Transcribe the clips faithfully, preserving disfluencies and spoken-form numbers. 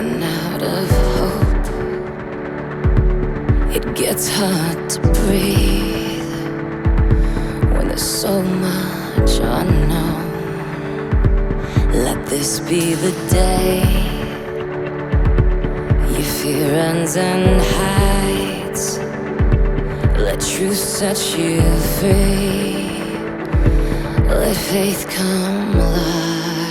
run out of hope. It gets hard to breathe when there's so much unknown. Let this be the day your fear runs and hides. Let truth set you free. Let faith come alive.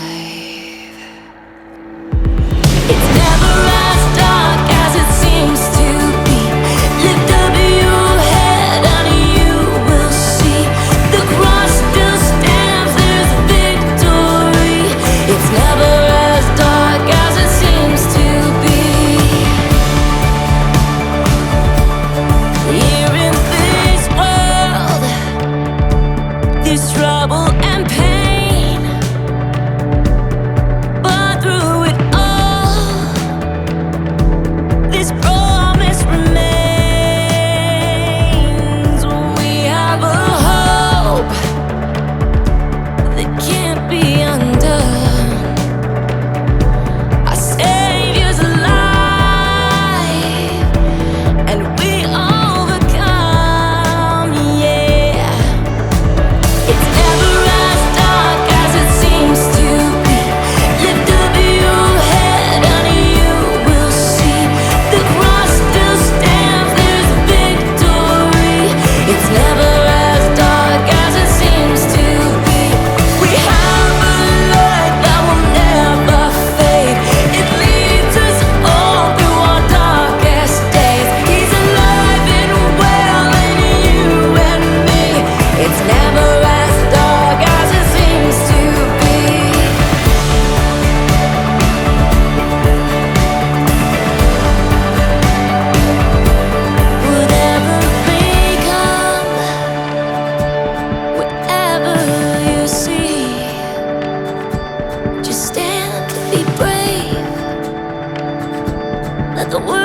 It's never as dark as it seems to be. Lift up your head and you will see the cross still stands, there's victory. It's never as dark as it seems to be. Here in this world, there's trouble and pain, but through it all, this promise remains. We have a hope that can't be undone. Our Savior's alive, and we overcome, yeah. It's never as dark as it seems to be. Lift up your head and you will see the cross still stands, there's victory. It's never as dark as it seems to be. We have a light that will never fade. It leads us all through our darkest days. He's alive and well in you and me. It's never as dark as it seems to be. Whatever may come, whatever you see, just stand, be brave. Let the world